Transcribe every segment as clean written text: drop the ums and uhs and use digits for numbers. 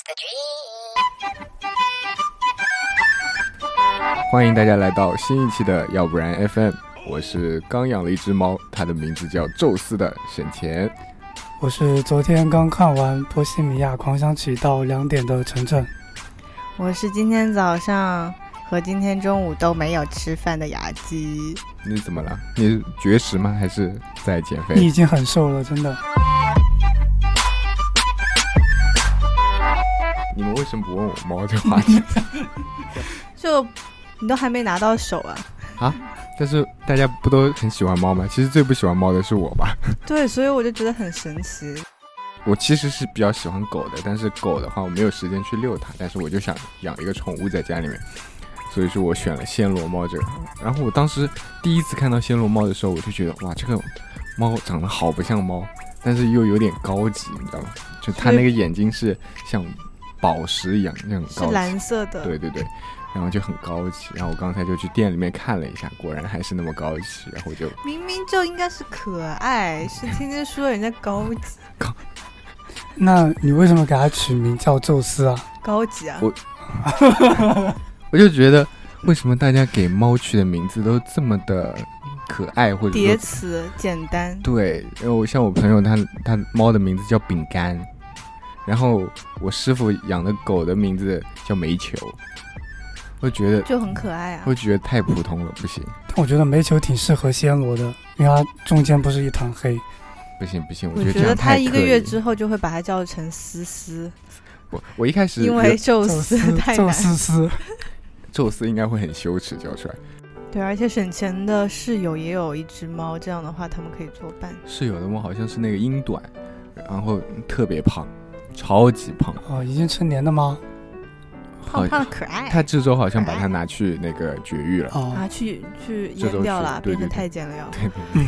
欢迎大家来到新一期的要不然 FM， 我是刚养了一只猫，它的名字叫宙斯的沈前。 我是昨天刚看完《波西米亚狂想曲》到2点的晨晨。 我是今天早上和今天中午都没有吃饭的雅姬。 你怎么了？你是绝食吗？还是在减肥？ 你已经很瘦了，真的。 你们为什么不问我猫这话题？ 就你都还没拿到手啊？ 啊？但是大家不都很喜欢猫吗？其实最不喜欢猫的是我吧？ 对，所以我就觉得很神奇。 我其实是比较喜欢狗的，但是狗的话我没有时间去遛它，但是我就想养一个宠物在家里面，所以说我选了暹罗猫这个。然后我当时第一次看到暹罗猫的时候，我就觉得哇，这个猫长得好不像猫，但是又有点高级，你知道吗？就它那个眼睛是像宝石一样，那种高级， 是蓝色的。 对对对，然后就很高级。然后我刚才就去店里面看了一下，果然还是那么高级。然后我就明明就应该是可爱，是天天说人家高级。 那你为什么给它取名叫宙斯啊？ 高级啊！ 我就觉得为什么大家给猫取的名字都这么的可爱，或者说叠词简单。 对，因为像我朋友他猫的名字叫饼干，然后我师傅养的狗的名字叫煤球，我觉得就很可爱啊。 我觉得太普通了，不行。 但我觉得煤球挺适合暹罗的，因为它中间不是一团黑。 不行， 我觉得他1个月之后就会把它叫成思思。 我一开始因为宙斯太难， 宙斯应该会很羞耻叫出来。 对，而且沈前的室友也有一只猫，这样的话他们可以作伴。 室友的猫好像是那个英短，然后特别胖，超级胖。 哦，已经成年的吗？ 胖胖的可爱。 他这周好像把它拿去那个绝育了。 啊，去阉掉了，变成太监了要。 对。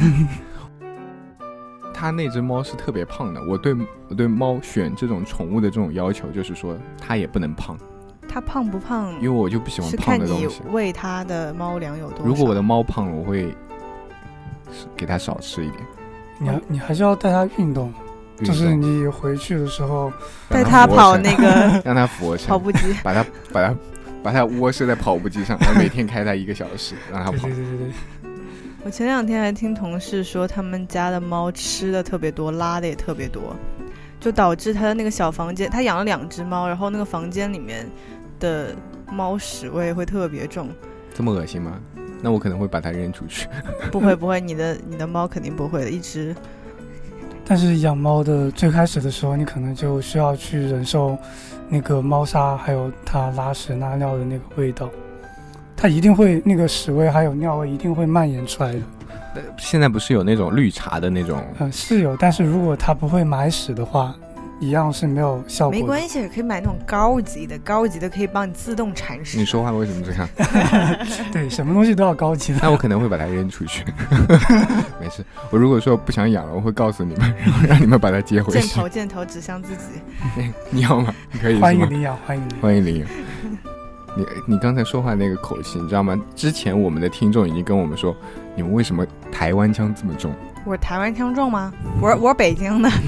他那只猫是特别胖的，我对猫选这种宠物的这种要求就是说它也不能胖。 它胖不胖？因为我就不喜欢胖的东西。 是看你喂它的猫粮有多少。 如果我的猫胖了，我会给它少吃一点。 你还是要带它运动，就是你回去的时候带它跑那个让它俯卧撑跑步机， 把它窝设在跑步机上，然后每天开它1个小时，让它跑。 对。 我前2天还听同事说，他们家的猫吃的特别多，拉的也特别多，就导致他的那个小房间，他养了2只猫，然后那个房间里面的猫屎味会特别重。 这么恶心吗？那我可能会把它扔出去。 不会，你的猫肯定不会的，一只。 但是养猫的最开始的时候，你可能就需要去忍受那个猫砂还有它拉屎拉尿的那个味道。它一定会那个屎味还有尿味一定会蔓延出来的。 现在不是有那种绿茶的那种？ 是有，但是如果它不会买屎的话，一样是没有效果的。 没关系，可以买那种高级的可以帮你自动铲屎。 你说话为什么这样？ 对，什么东西都要高级的。 那我可能会把它扔出去。没事，我如果说不想养了，我会告诉你们，然后让你们把它接回去。 箭头指向自己。 你要吗？你可以。 欢迎领养，欢迎领养。你刚才说话那个口气，你知道吗？之前我们的听众已经跟我们说，你们为什么台湾腔这么重？ 我台湾腔重吗？我北京的。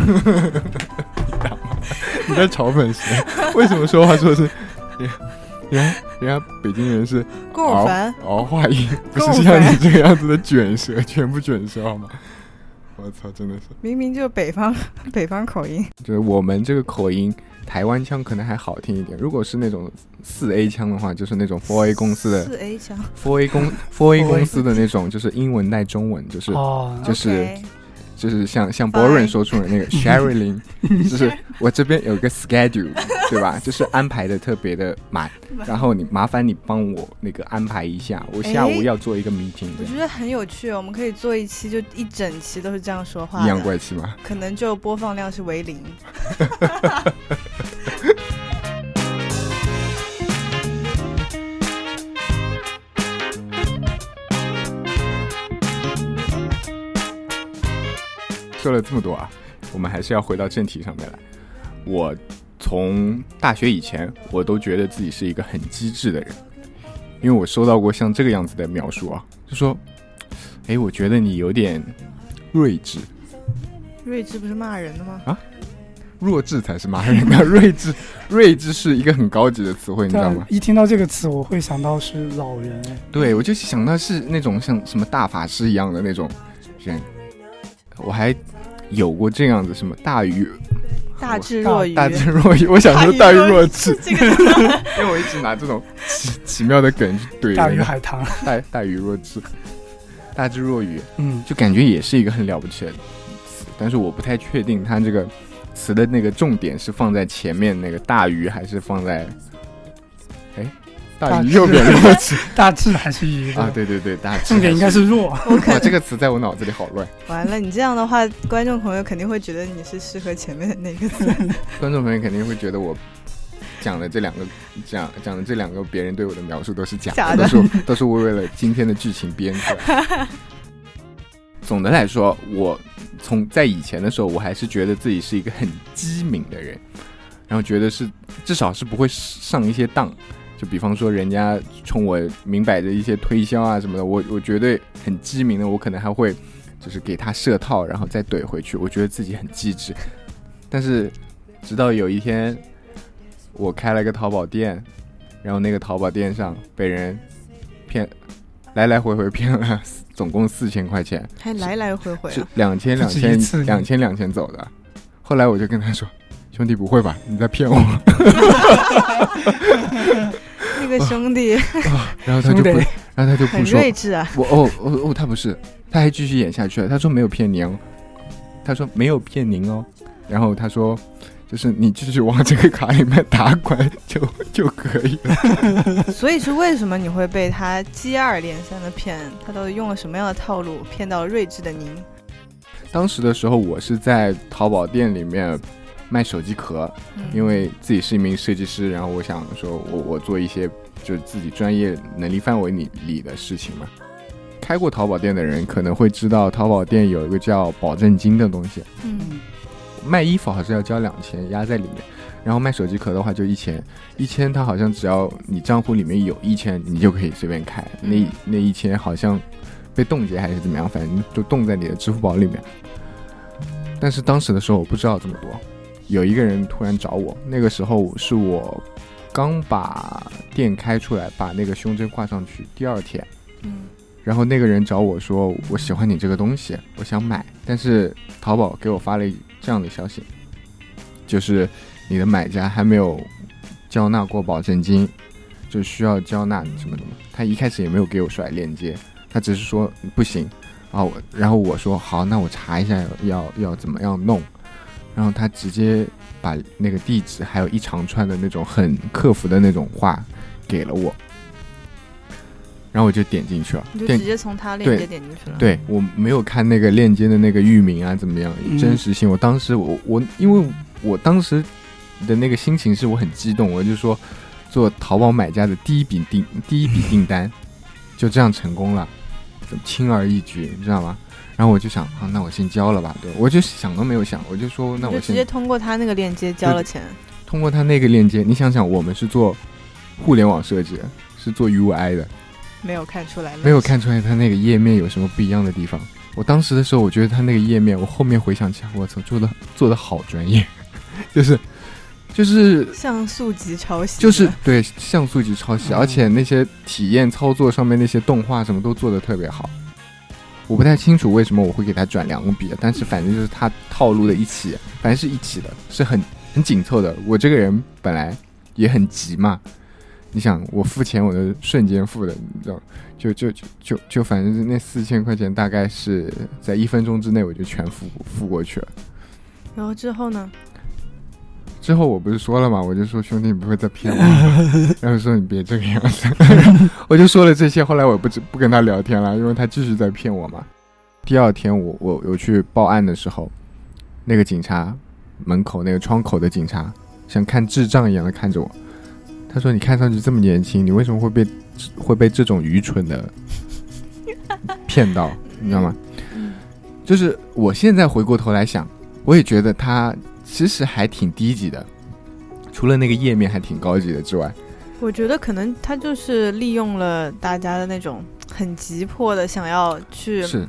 你在嘲讽谁？为什么说话说是人家北京人是熬话音，不是像你这个样子的卷舌，全部卷舌好吗？我操，真的是明明就是北方口音。 就是我们这个口音，台湾腔可能还好听一点。如果是那种4A 腔的话，就是那种 4A 公司的 4A 腔 ，4A 公司的那种，就是英文带中文，就是像 Boren 说出的那个 Sherilyn， 就是我这边有一个 schedule， 对吧？就是安排的特别的满，然后麻烦你帮我那个安排一下，我下午要做一个 meeting。 我觉得很有趣，我们可以做一期，就一整期都是这样说话的。 阴阳怪气吗？ 可能就播放量是为0。 说了这么多啊，我们还是要回到正题上面来。我从大学以前，我都觉得自己是一个很机智的人，因为我收到过像这个样子的描述啊，就说，我觉得你有点睿智。 睿智不是骂人的吗？ 啊， 弱智才是骂人的，睿智是一个很高级的词汇，你知道吗？ 一听到这个词，我会想到是老人。 对，我就想到是那种像什么大法师一样的那种人。我还有过这样子什么大智若愚，我想说大愚若智，因为我一直拿这种奇妙的梗去怼人。 大鱼海棠， 大愚若智，大智若愚，就感觉也是一个很了不起的词，但是我不太确定它这个词的那个重点是放在前面那个大鱼，还是放在大鱼右边弱智， 大智还是愚的啊？对，大智， 重点应该是弱。 哇，这个词在我脑子里好乱。 完了，你这样的话，观众朋友肯定会觉得你是适合前面的那个词。 观众朋友肯定会觉得我讲的这两个别人对我的描述都是假的，都是为了今天的剧情编出来。总的来说，我在以前的时候，我还是觉得自己是一个很机敏的人，然后觉得是至少是不会上一些当。就比方说人家冲我明摆着一些推销啊什么的，我绝对很机敏的，我可能还会就是给他设套，然后再怼回去，我觉得自己很机智。但是直到有一天我开了个淘宝店，然后那个淘宝店上被人骗，来来回回骗了总共4000块钱， 还来来回回是2000走的。后来我就跟他说，兄弟不会吧，你在骗我？ 那个兄弟然后他就不很说睿智啊。 他不是，他还继续演下去了。他说没有骗您哦，他说没有骗您哦，然后他说就是你继续往这个卡里面打款就可以了。 所以是为什么你会被他接二连三的骗？他到底用了什么样的套路骗到睿智的您？ 当时的时候我是在淘宝店里面卖手机壳，因为自己是一名设计师，然后我想说我做一些就是自己专业能力范围里的事情嘛。开过淘宝店的人可能会知道，淘宝店有一个叫保证金的东西，卖衣服好像要交2000压在里面，然后卖手机壳的话就1000它好像只要你账户里面有1000你就可以随便开，那1000好像被冻结还是怎么样，反正就冻在你的支付宝里面。但是当时的时候我不知道这么多，有一个人突然找我，那个时候是我刚把店开出来，把那个胸针挂上去第2天，然后那个人找我说，我喜欢你这个东西，我想买，但是淘宝给我发了这样的消息，就是你的买家还没有交纳过保证金，就需要交纳什么的嘛。他一开始也没有给我甩链接，他只是说不行，然后我说好，那我查一下要怎么样弄，然后他直接把那个地址还有一长串的那种很客服的那种话给了我，然后我就点进去了， 你就直接从他链接点进去了。 对，我没有看那个链接的那个域名啊怎么样真实性。我当时我因为我当时的那个心情是我很激动，我就说做淘宝买家的第一笔订单就这样成功了，轻而易举，你知道吗？然后我就想那我先交了吧，对，我就想都没有想，我就说那我先直接通过他那个链接交了钱。 通过他那个链接，你想想，我们是做互联网设计的，是做 UI 的，没有看出来他那个页面有什么不一样的地方。我当时的时候，我觉得他那个页面，我后面回想起来，我操，做的好专业，就是像素级抄袭， 就是对像素级抄袭，而且那些体验操作上面那些动画什么都做得特别好。我不太清楚为什么我会给他转2笔，但是反正就是他套路的一起，反正是一起的，是很紧凑的。我这个人本来也很急嘛，你想我付钱我的瞬间付的，你知道，就反正那4000块钱大概是在1分钟之内我就全付过去了。 然后之后呢？ 之后我不是说了吗？我就说兄弟你不会再骗我然后说你别这个样子我就说了这些，后来我不跟他聊天了，因为他继续在骗我嘛。第2天我去报案的时候，那个警察门口那个窗口的警察像看智障一样的看着我，他说你看上去这么年轻，你为什么会被这种愚蠢的骗到你知道吗？就是我现在回过头来想，我也觉得他其实还挺低级的，除了那个页面还挺高级的之外， 我觉得可能他就是利用了大家的那种很急迫的想要去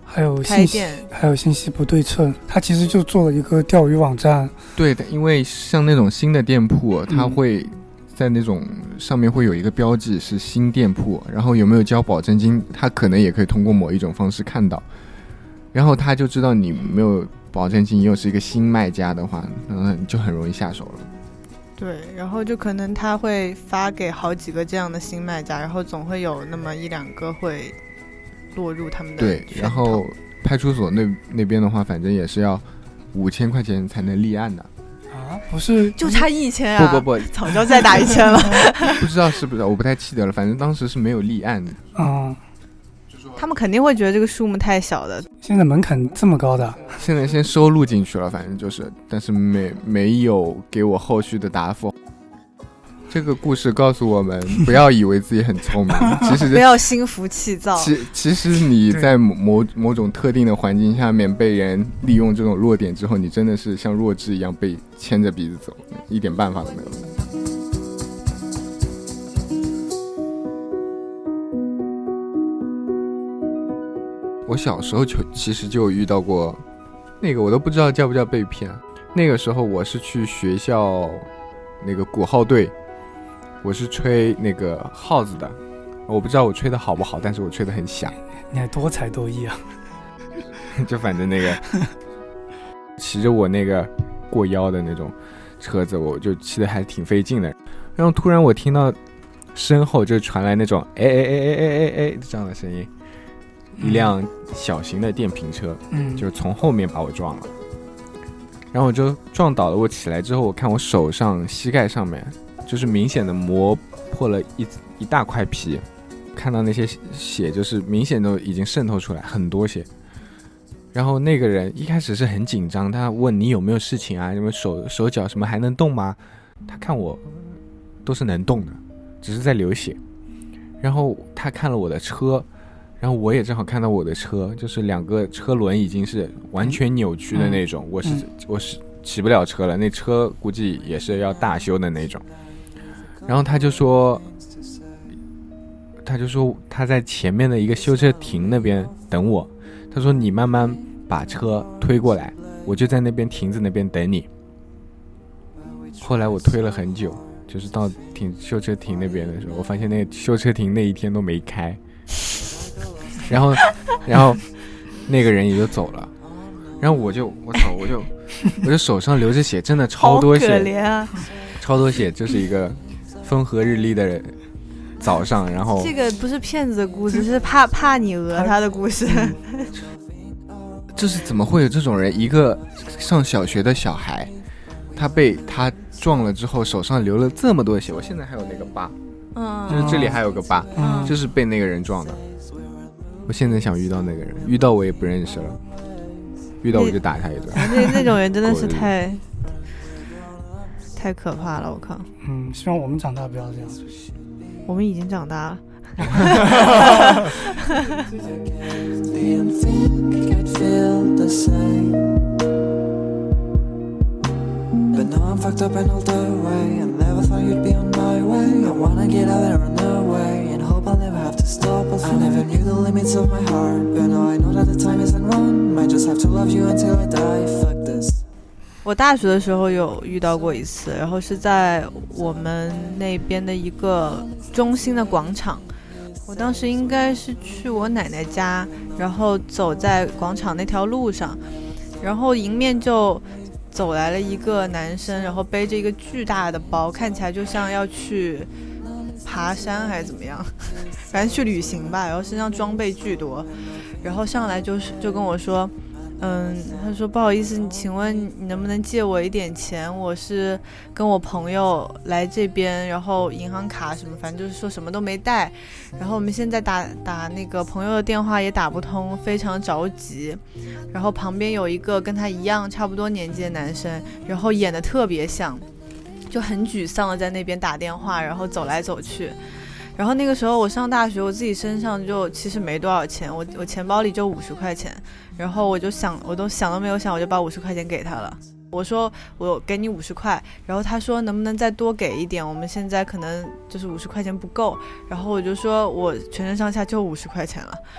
还有开店， 还有信息不对称，它其实就做了一个钓鱼网站。 对的，因为像那种新的店铺，它会在那种上面会有一个标记是新店铺，然后有没有交保证金，它可能也可以通过某一种方式看到，然后他就知道你没有保证金，又是一个新卖家的话，你就很容易下手了。 对，然后就可能他会发给好几个这样的新卖家，然后总会有那么一两个会落入他们的对，然后派出所那边的话，反正也是要5000块钱才能立案的啊，不是就差1000啊？ 不， 早就再打1000了。 不知道是不是，我不太记得了，反正当时是没有立案的。 他们肯定会觉得这个数目太小的。 现在门槛这么高的？ 现在先收录进去了，反正就是，但是没有给我后续的答复。这个故事告诉我们，不要以为自己很聪明，其实不要心浮气躁。 其实你在某种特定的环境下面被人利用这种弱点之后，你真的是像弱智一样被牵着鼻子走，一点办法都没有。我小时候其实就遇到过，那个我都不知道叫不叫被骗。那个时候我是去学校那个鼓号队，我是吹那个号子的，我不知道我吹的好不好，但是我吹的很响。 你还多才多艺啊！ 就反正那个骑着我那个过腰的那种车子，我就骑得还挺费劲的。然后突然我听到身后就传来那种哎这样的声音。一辆小型的电瓶车，就从后面把我撞了，然后我就撞倒了。我起来之后，我看我手上、膝盖上面，就是明显的磨破了一大块皮，看到那些血，就是明显都已经渗透出来，很多血。然后那个人一开始是很紧张，他问你有没有事情啊，什么手脚什么还能动吗？他看我都是能动的，只是在流血。然后他看了我的车。然后我也正好看到我的车，就是2个车轮已经是完全扭曲的那种，我是骑不了车了，那车估计也是要大修的那种。然后他就说他在前面的一个修车亭那边等我，他说你慢慢把车推过来，我就在那边亭子那边等你。后来我推了很久，就是到修车亭那边的时候，我发现那个修车亭那一天都没开。然后那个人也就走了，然后我就手上流着血，真的超多血， 好可怜啊， 超多血，就是一个风和日丽的早上。然后这个不是骗子的故事，是怕你讹他的故事。 这是怎么会有这种人？一个上小学的小孩，他被他撞了之后，手上流了这么多血，我现在还有那个疤，就是这里还有个疤，就是被那个人撞的。我现在想遇到那个人，遇到我也不认识了，遇到我就打他一顿。 那种人真的是太可怕了，我靠。 希望我们长大不要这样。 我们已经长大了。But now I'm fucked up in all the way. I never thought you'd be on my way. I wanna get out there and away, and hope I'll never have to stop. I never knew the limits of my heart, but now I know that the time isn't run. Might just have to love you until I die. Fuck this. 我大学的时候有遇到过一次，然后是在我们那边的一个中心的广场。我当时应该是去我奶奶家，然后走在广场那条路上，然后迎面就走来了一个男生，然后背着一个巨大的包，看起来就像要去爬山还是怎么样，反正去旅行吧，然后身上装备巨多，然后上来就跟我说，他说不好意思，你请问你能不能借我一点钱？我是跟我朋友来这边，然后银行卡什么，反正就是说什么都没带，然后我们现在打那个朋友的电话也打不通，非常着急。然后旁边有一个跟他一样差不多年纪的男生，然后演得特别像，就很沮丧的在那边打电话，然后走来走去。然后那个时候我上大学，我自己身上就其实没多少钱，我钱包里就50块钱，然后我都想都没有想，我就把50块钱给他了。我说我给你50块，然后他说能不能再多给一点，我们现在可能就是50块钱不够，然后我就说我全身上下就50块钱了，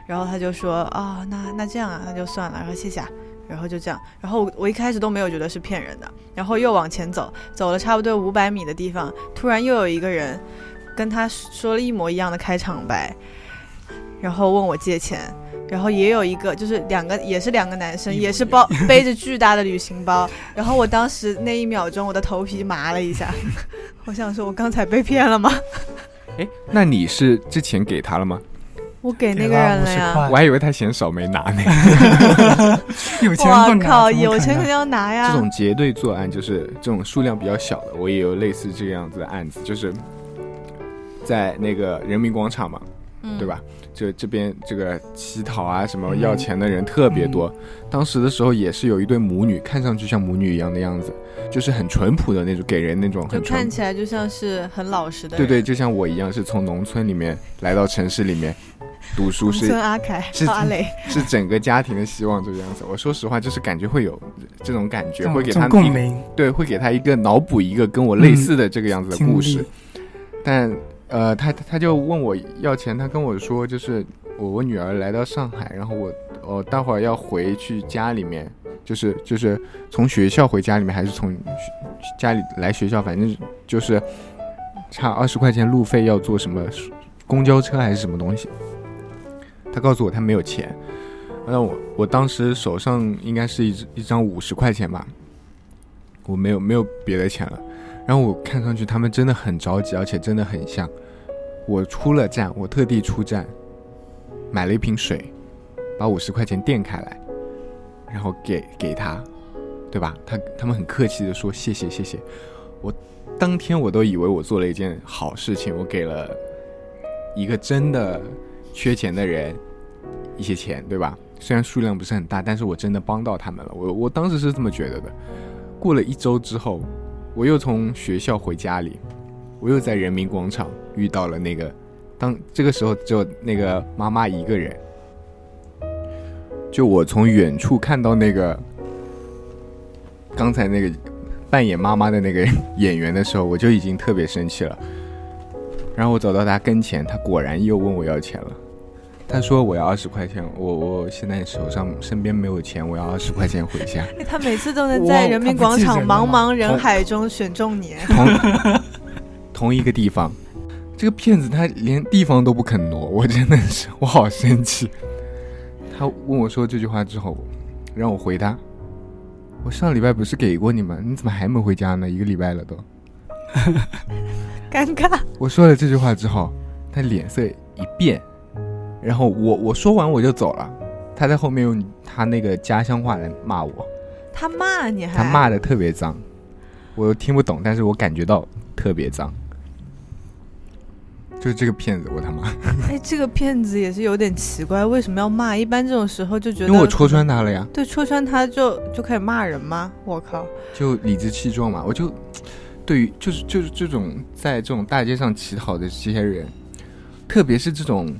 然后他就说啊，那这样啊，那就算了，然后谢谢啊，然后就这样，然后我一开始都没有觉得是骗人的，然后又往前走了差不多500米的地方，突然又有一个人跟他说了一模一样的开场白，然后问我借钱，然后也有一个就是也是两个男生，也是背着巨大的旅行包，然后我当时那1秒钟我的头皮麻了一下，我想说我刚才被骗了吗？ 哎，那你是之前给他了吗？ 我给那个人了呀， 我还以为他嫌少没拿呢。 有钱不拿， 哇靠，有钱肯定要拿呀。 这种结对作案就是这种数量比较小的，我也有类似这个样子的案子，就是在那个人民广场嘛，对吧？这边这个乞讨啊什么要钱的人特别多，当时的时候也是有一对母女，看上去像母女一样的样子，就是很淳朴的那种，给人那种很就看起来就像是很老实的人。 对，就像我一样是从农村里面来到城市里面读书，是阿凯阿磊， 是整个家庭的希望这个样子。我说实话，就是感觉会有这种感觉，会给他共鸣， 对，会给他一个脑补一个跟我类似的这个样子的故事。但他就问我要钱，他跟我说就是我女儿来到上海，然后我待会儿要回去家里面，就是从学校回家里面，还是从家里来学校，反正就是差20块钱路费，要坐什么公交车还是什么东西。他告诉我他没有钱，那我当时手上应该是一张50块钱吧，我没有别的钱了。然后我看上去他们真的很着急，而且真的很像。我出了站，我特地出站买了一瓶水，把50块钱垫开来，然后给他，对吧？他们很客气的说谢谢。我当天我都以为我做了一件好事情，我给了一个真的缺钱的人一些钱，对吧？虽然数量不是很大，但是我真的帮到他们了。我当时是这么觉得的。过了1周之后，我又从学校回家里，我又在人民广场遇到了那个，这个时候只有那个妈妈一个人。就我从远处看到那个刚才那个扮演妈妈的那个演员的时候，我就已经特别生气了。然后我走到他跟前，他果然又问我要钱了。他说我要20块钱，我现在身边没有钱，我要20块钱回家。 他每次都能在人民广场茫茫人海中选中你。 同一个地方，这个骗子他连地方都不肯挪，我真的是我好生气。他问我说这句话之后，让我回答，我上礼拜不是给过你吗？你怎么还没回家呢？1个礼拜了都。 尴尬。 我说了这句话之后，他脸色一变，然后我说完我就走了，他在后面用他那个家乡话来骂我。 他骂你还？ 他骂的特别脏，我又听不懂，但是我感觉到特别脏。就是这个骗子，我他妈！ 哎，这个骗子也是有点奇怪，为什么要骂？一般这种时候就觉得， 因为我戳穿他了呀。 对，戳穿他就开始骂人吗？我靠！ 就理直气壮嘛，我就对于就是这种在这种大街上乞讨的这些人，特别是这种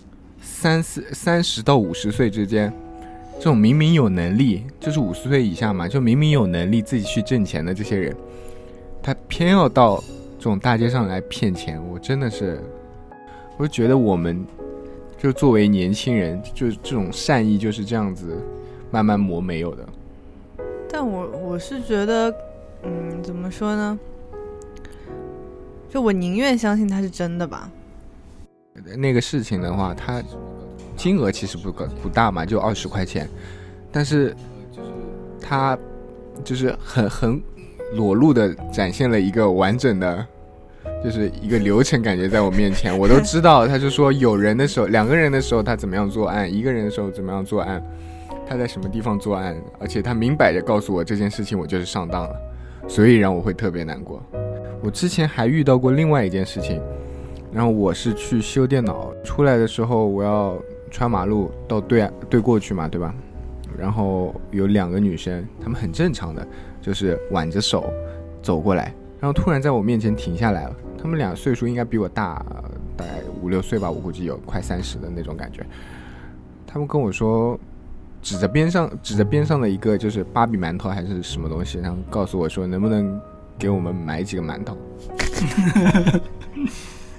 30到50岁之间，这种明明有能力，就是50岁以下嘛，就明明有能力自己去挣钱的这些人，他偏要到这种大街上来骗钱，我真的是，我就觉得我们就作为年轻人，就这种善意就是这样子慢慢磨没有的。 但我是觉得，怎么说呢？就我宁愿相信它是真的吧。 那个事情的话，它金额其实不大嘛，就20块钱，但是它就是很裸露的展现了一个完整的，就是一个流程，感觉在我面前我都知道。他就说有人的时候，2个人的时候他怎么样作案，1个人的时候怎么样作案，他在什么地方作案，而且他明摆着告诉我这件事情我就是上当了，所以让我会特别难过。我之前还遇到过另外一件事情，然后我是去修电脑，出来的时候我要穿马路到对过去嘛，对吧？然后有2个女生，她们很正常的就是挽着手走过来，然后突然在我面前停下来了。她们俩岁数应该比我大概5、6岁吧，我估计有快30的那种感觉。她们跟我说，指着边上的一个就是芭比馒头还是什么东西，然后告诉我说能不能给我们买几个馒头。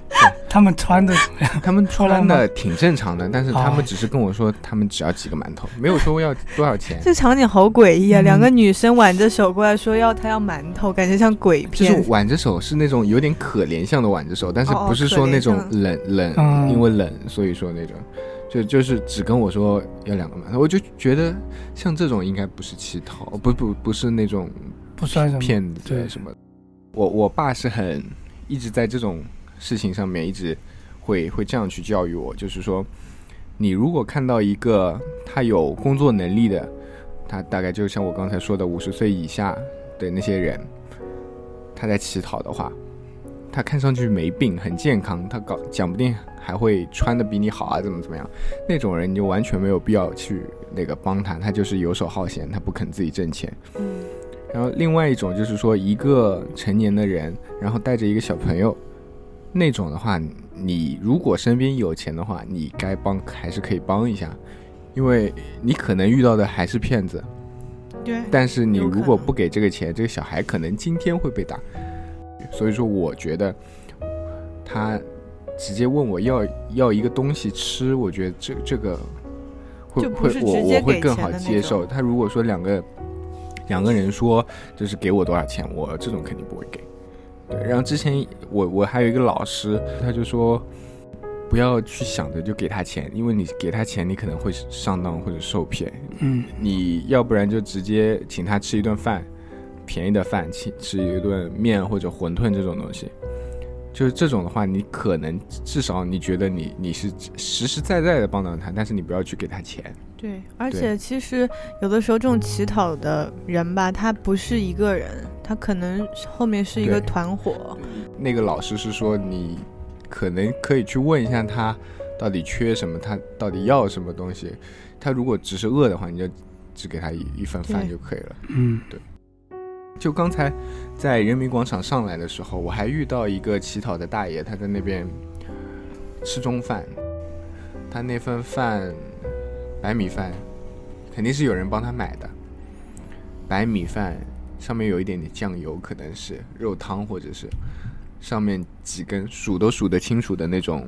他们穿的怎么样？ 他们穿的挺正常的，但是他们只是跟我说他们只要几个馒头，没有说要多少钱。 这场景好诡异啊！两个女生挽着手过来说她要馒头，感觉像鬼片。 就是挽着手是那种有点可怜像的挽着手，但是不是说那种冷，因为冷所以说那种。就是只跟我说要2个馒头，我就觉得像这种应该不是乞讨，不是那种不算什么骗子什么。我爸是一直在这种事情上面一直会这样去教育我，就是说你如果看到一个他有工作能力的，他大概就像我刚才说的50岁以下的那些人，他在乞讨的话，他看上去没病很健康，他讲不定还会穿的比你好啊，怎么样，那种人你就完全没有必要去帮他，他就是游手好闲，他不肯自己挣钱。然后另外一种就是说一个成年的人然后带着一个小朋友，那种的话你如果身边有钱的话，你该帮还是可以帮一下，因为你可能遇到的还是骗子。 对， 但是你如果不给这个钱，这个小孩可能今天会被打。所以说我觉得他直接问我要一个东西吃，我觉得这个会我会更好接受。他如果说两个人说就是给我多少钱，我这种肯定不会给。对，然后之前我还有一个老师，他就说不要去想着就给他钱，因为你给他钱你可能会上当或者受骗。你要不然就直接请他吃一顿饭，便宜的饭，吃一顿面或者馄饨这种东西，就是这种的话你可能至少你觉得你是实实在在的帮到他，但是你不要去给他钱。 对，而且其实有的时候这种乞讨的人吧，他不是一个人，他可能后面是一个团伙。 那个老师是说你可能可以去问一下他到底缺什么，他到底要什么东西，他如果只是饿的话，你就只给他一份饭就可以了。对。就刚才在人民广场上来的时候，我还遇到一个乞讨的大爷，他在那边吃中饭，他那份饭白米饭肯定是有人帮他买的，白米饭上面有一点点酱油，可能是肉汤，或者是上面几根数都数得清楚的那种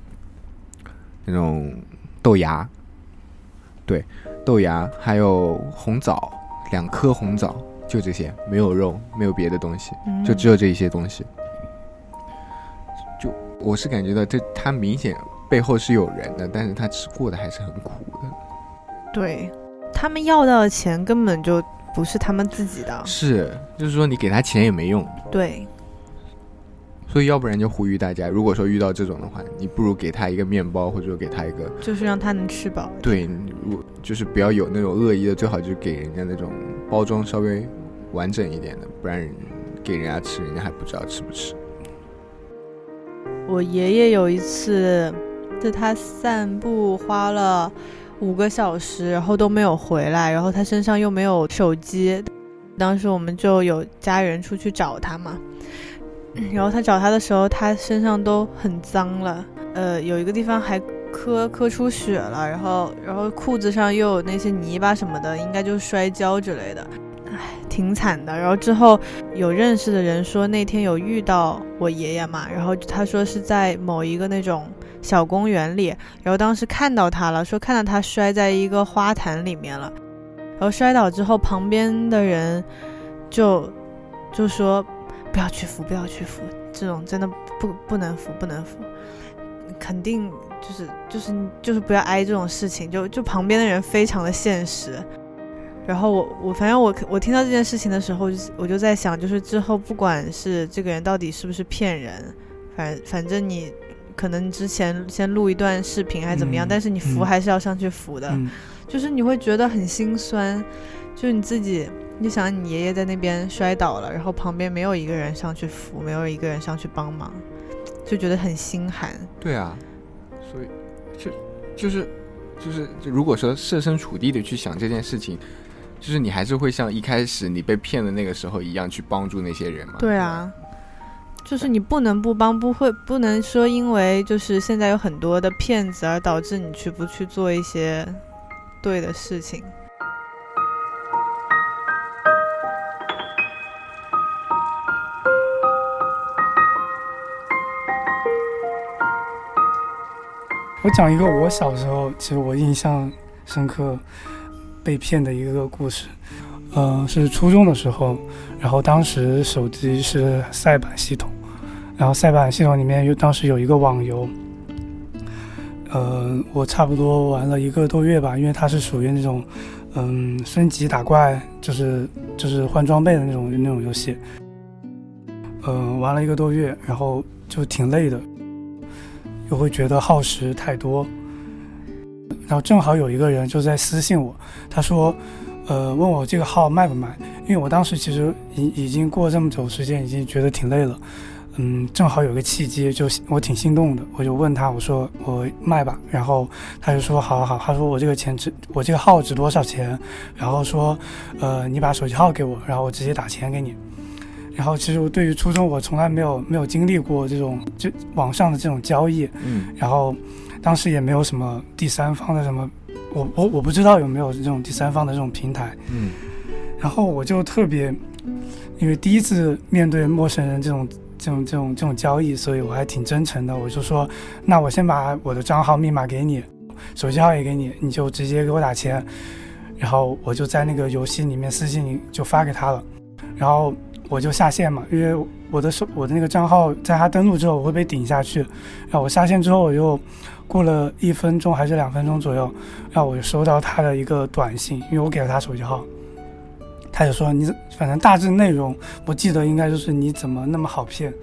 豆芽，对，豆芽还有红枣，2颗红枣，就这些，没有肉，没有别的东西，就只有这一些东西。就我是感觉到他明显背后是有人的，但是他吃过的还是很苦的。 对，他们要到的钱根本就不是他们自己的， 是，就是说你给他钱也没用。 对， 所以要不然就呼吁大家，如果说遇到这种的话，你不如给他一个面包，或者说给他一个， 就是让他能吃饱。 对，就是不要有那种恶意的，最好就给人家那种包装稍微完整一点的，不然给人家吃，人家还不知道吃不吃。 我爷爷有一次是他散步花了5个小时，然后都没有回来，然后他身上又没有手机，当时我们就有家人出去找他嘛，然后他找他的时候，他身上都很脏了，有一个地方还磕出血了，然后裤子上又有那些泥巴什么的，应该就是摔跤之类的，挺惨的。然后之后有认识的人说那天有遇到我爷爷嘛，然后他说是在某一个那种小公园里，然后当时看到他了，说看到他摔在一个花坛里面了，然后摔倒之后旁边的人就说不要去扶，这种真的不能扶，肯定就是不要挨这种事情，就旁边的人非常的现实。然后反正我听到这件事情的时候，我就在想，就是之后不管是这个人到底是不是骗人，反正你可能之前先录一段视频还怎么样，但是你扶还是要上去扶的，就是你会觉得很心酸，就是你想你爷爷在那边摔倒了，然后旁边没有一个人上去扶，没有一个人上去帮忙，就觉得很心寒。 对啊，所以就是如果说设身处地的去想这件事情，就是你还是会像一开始你被骗的那个时候一样去帮助那些人嘛。 对啊，就是你不能不帮，不能说因为就是现在有很多的骗子而导致你不去做一些对的事情。 我讲一个我小时候其实我印象深刻被骗的一个故事。是初中的时候，然后当时手机是塞版系统，然后塞版系统里面当时有一个网游，我差不多玩了1个多月吧，因为它是属于那种升级打怪，就是换装备的那种游戏。玩了1个多月，然后就挺累的，又会觉得耗时太多。然后正好有一个人就在私信我，他说问我这个号卖不卖，因为我当时其实已经过这么久时间，已经觉得挺累了。正好有个契机，就我挺心动的，我就问他，我说我卖吧，然后他就说好，他说我这个号值多少钱，然后说你把手机号给我，然后我直接打钱给你。然后其实我对于初中我从来没有经历过这种就网上的这种交易，然后当时也没有什么第三方的什么，我不知道有没有这种第三方的这种平台，然后我就特别，因为第一次面对陌生人这种交易，所以我还挺真诚的，我就说那我先把我的账号密码给你，手机号也给你，你就直接给我打钱，然后我就在那个游戏里面私信你就发给他了，然后我就下线嘛，因为我的那个账号在他登录之后我会被顶下去，然后我下线之后我就过了1分钟还是2分钟左右，然后我就收到他的一个短信，因为我给了他手机号，他就说你反正大致内容我记得应该就是你怎么那么好骗。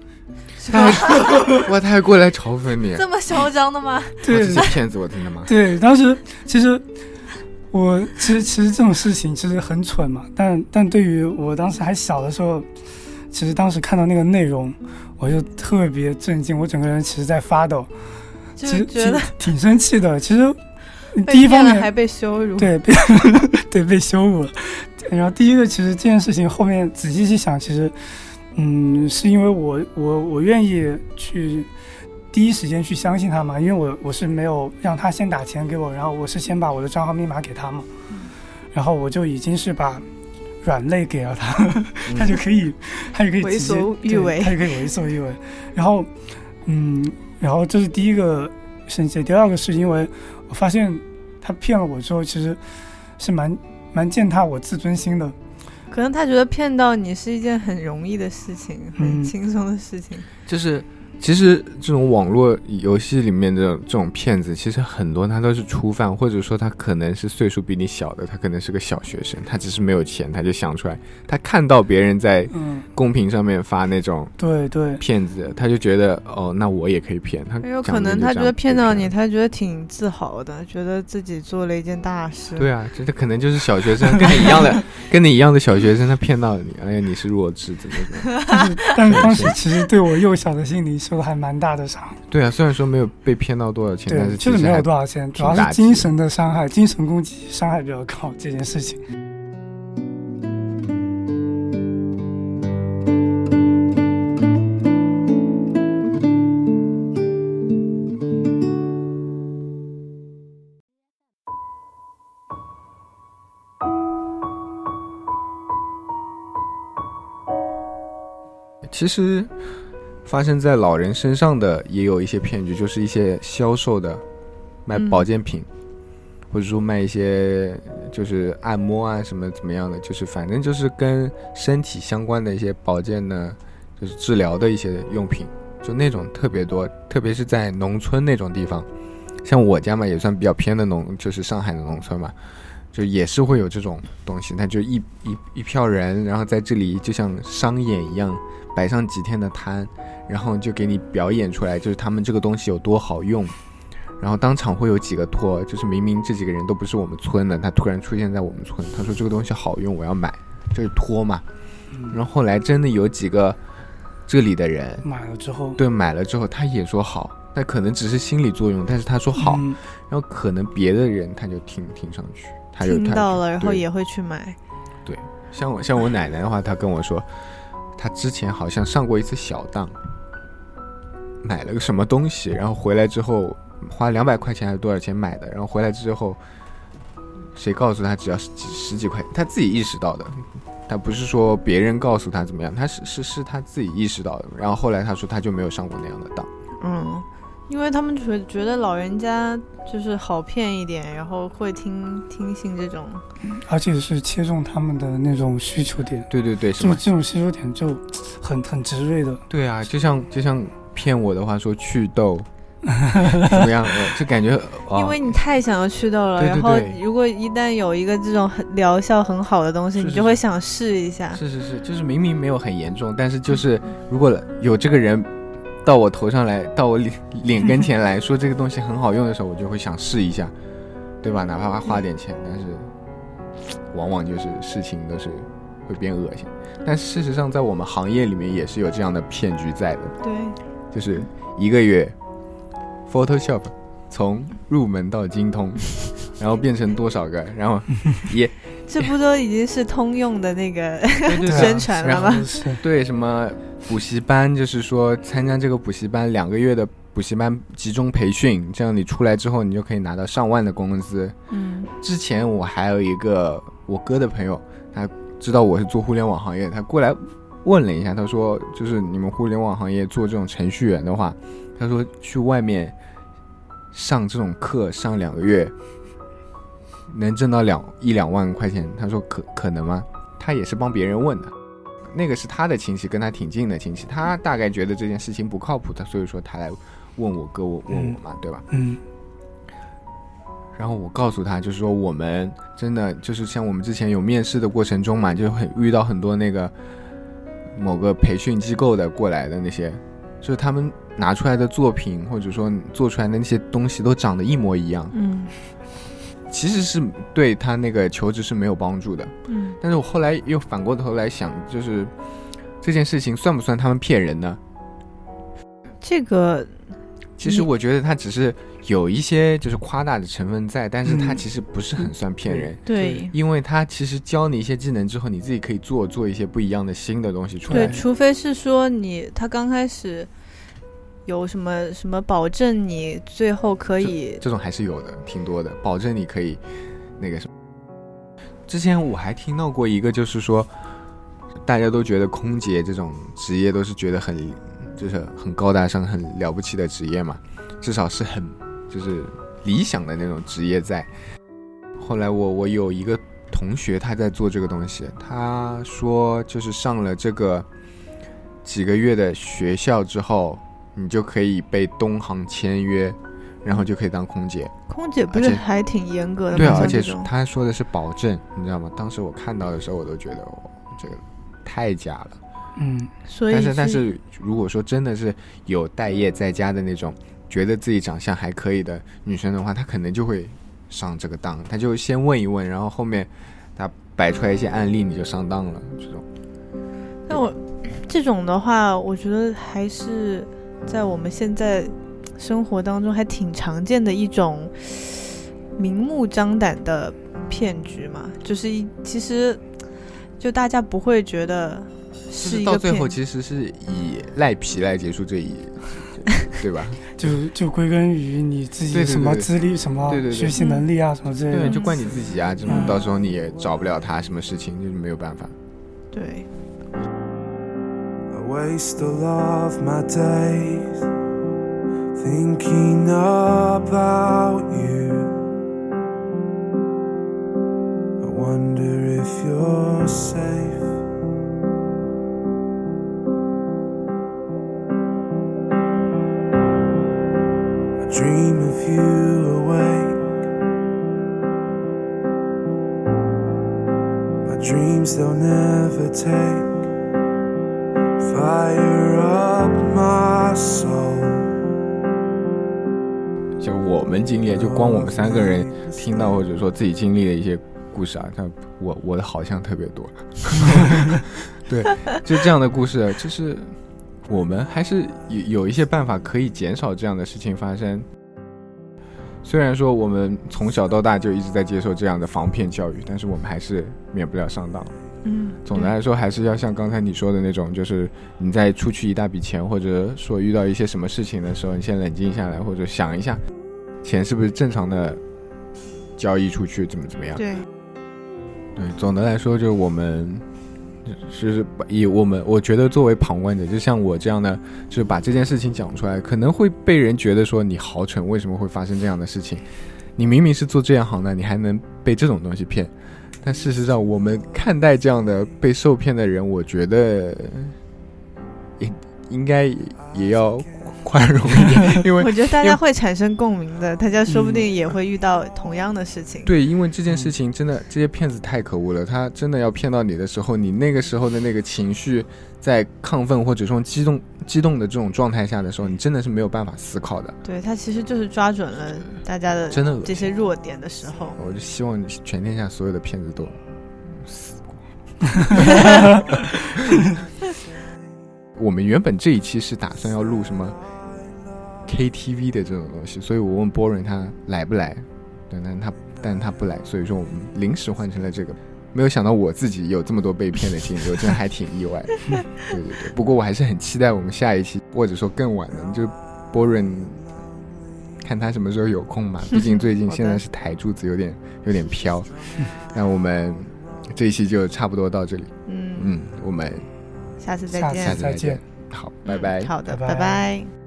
哇，他还过来嘲讽你， 这么嚣张的吗？ 对， 这些骗子我听的吗？ 对，当时其实这种事情其实很蠢嘛，但对于我当时还小的时候，其实当时看到那个内容我就特别震惊，我整个人其实在发抖， 其实觉得挺生气的。其实第一方面还被羞辱， 对被羞辱了。然后第一个其实这件事情后面仔细去想，其实是因为我愿意去第一时间去相信他嘛，因为我是没有让他先打钱给我，然后我是先把我的账号密码给他嘛，然后我就已经是把软肋给了他，他就可以为所欲为， 他就可以为所欲为。然后这是第一个生气。第二个是因为我发现他骗了我之后，其实是蛮践踏我自尊心的。 可能他觉得骗到你是一件很容易的事情，很轻松的事情。 就是其实这种网络游戏里面的这种骗子，其实很多他都是初犯，或者说他可能是岁数比你小的，他可能是个小学生，他只是没有钱，他就想出来，他看到别人在公屏上面发那种对骗子，他就觉得哦，那我也可以骗他。 有可能他觉得骗到你，他觉得挺自豪的，觉得自己做了一件大事。 对啊，这可能就是小学生跟你一样的小学生，他骗到你，哎呀，你是弱智怎么但是当时其实对我幼小的心理受了还蛮大的伤。 对啊，虽然说没有被骗到多少钱，但是确实没有多少钱，主要是精神的伤害，精神攻击伤害比较高这件事情。 其实发生在老人身上的也有一些骗局，就是一些销售的卖保健品，或者说卖一些就是按摩啊什么怎么样的，就是反正就是跟身体相关的一些保健的，就是治疗的一些用品，就那种特别多，特别是在农村那种地方，像我家嘛也算比较偏的就是上海的农村嘛，就也是会有这种东西，他就一票人，然后在这里就像商演一样摆上几天的摊，然后就给你表演出来，就是他们这个东西有多好用，然后当场会有几个托，就是明明这几个人都不是我们村的，他突然出现在我们村，他说这个东西好用我要买，这是托嘛。然后后来真的有几个这里的人买了之后他也说好，那可能只是心理作用，但是他说好，然后可能别的人他就听上去，他就听到了，然后也会去买。 对，像我奶奶的话，她跟我说她之前好像上过一次小当，买了个什么东西，然后回来之后花200块钱还是多少钱买的，然后回来之后谁告诉她只要十几块，她自己意识到的，她不是说别人告诉她怎么样，她是她自己意识到的，然后后来她说她就没有上过那样的当。 因为他们觉得老人家就是好骗一点，然后会听信这种， 而且是切中他们的那种需求点。 对对对，什么这种需求点就很直锐的。 对啊，就像骗我的话说祛痘怎么样，就感觉因为你太想要祛痘了， 对对对， 然后如果一旦有一个这种疗效很好的东西， 是你就会想试一下。 是，就是明明没有很严重，但是就是如果有这个人到我头上来，到我脸跟前来说这个东西很好用的时候，我就会想试一下，对吧？哪怕花点钱，但是往往就是事情都是会变恶心。但事实上在我们行业里面也是有这样的骗局在的。 对， 就是一个月 Photoshop 从入门到精通然后变成多少个，然后也这不都已经是通用的那个对宣传了吗？ 对，什么补习班，就是说参加这个补习班2个月的补习班集中培训，这样你出来之后你就可以拿到上万的工资。之前我还有一个我哥的朋友，他知道我是做互联网行业，他过来问了一下，他说就是你们互联网行业做这种程序员的话，他说去外面上这种课上2个月能挣到1-2万块钱，他说可能吗？他也是帮别人问的，那个是他的亲戚，跟他挺近的亲戚，他大概觉得这件事情不靠谱的，所以说他来问我哥，问我嘛，对吧？然后我告诉他，就是说我们真的就是像我们之前有面试的过程中嘛，就会遇到很多那个某个培训机构的过来的那些，就是他们拿出来的作品或者说做出来的那些东西都长得一模一样。其实是对他那个求职是没有帮助的。但是我后来又反过头来想，就是这件事情算不算他们骗人呢？ 这个其实我觉得他只是有一些就是夸大的成分在，但是他其实不是很算骗人。 对， 因为他其实教你一些技能之后，你自己可以做一些不一样的新的东西出来。 对，除非是说他刚开始有什么保证你最后可以， 这种还是有的，挺多的，保证你可以那个什么。之前我还听到过一个，就是说大家都觉得空姐这种职业都是觉得就是很高大上很了不起的职业嘛，至少是很就是理想的那种职业在。后来我有一个同学他在做这个东西，他说就是上了这个几个月的学校之后，你就可以被东航签约，然后就可以当空姐。 空姐不是还挺严格的吗？ 对啊，而且他说的是保证，你知道吗？当时我看到的时候我都觉得这个太假了。 所以但是如果说真的是有待业在家的那种觉得自己长相还可以的女生的话，她可能就会上这个当，她就先问一问，然后后面她摆出来一些案例，你就上当了这种。 但我这种的话，我觉得还是在我们现在生活当中还挺常见的一种明目张胆的骗局嘛，就是其实就大家不会觉得是一个骗， 到最后其实是以赖皮来结束这一对吧？ 就归根于你自己什么资历、什么学习能力啊什么之类的， 对，就怪你自己啊，这种到时候你也找不了他什么事情，就是没有办法。 对。 I waste all of my days thinking about you. I wonder if you're safe. I dream of you awake. My dreams, they'll never take fire up my soul. 就我们经历，就光我们3个人听到或者说自己经历的一些故事啊，我的好像特别多。对，就这样的故事，就是我们还是有一些办法可以减少这样的事情发生。虽然说我们从小到大就一直在接受这样的防骗教育，但是我们还是免不了上当。总的来说还是要像刚才你说的那种，就是你在出去一大笔钱，或者说遇到一些什么事情的时候，你先冷静下来，或者想一下钱是不是正常的交易出去，怎么样。 对， 总的来说就是我们是以我觉得作为旁观者，就像我这样的，就是把这件事情讲出来，可能会被人觉得说你豪蠢，为什么会发生这样的事情？你明明是做这样行的，你还能被这种东西骗？但事实上，我们看待这样的被受骗的人，我觉得应该也要宽容一点，因为我觉得大家会产生共鸣的，大家说不定也会遇到同样的事情。 对，因为这件事情真的，这些骗子太可恶了，他真的要骗到你的时候，你那个时候的那个情绪在亢奋或者说激动的这种状态下的时候，你真的是没有办法思考的。 对，他其实就是抓准了大家的真的这些弱点的时候。 我就希望全天下所有的骗子都死光。我们原本这一期是打算要录什么 KTV 的这种东西，所以我问波润他来不来，对，但他不来，所以说我们临时换成了这个。没有想到我自己有这么多被骗的经历，我真的还挺意外的。对对对，不过我还是很期待我们下一期，或者说更晚的，就波润看他什么时候有空嘛。毕竟最近现在是台柱子有点飘。那我们这一期就差不多到这里。我们下次再见。 下次再见。 好，拜拜。 好的， 拜拜拜拜。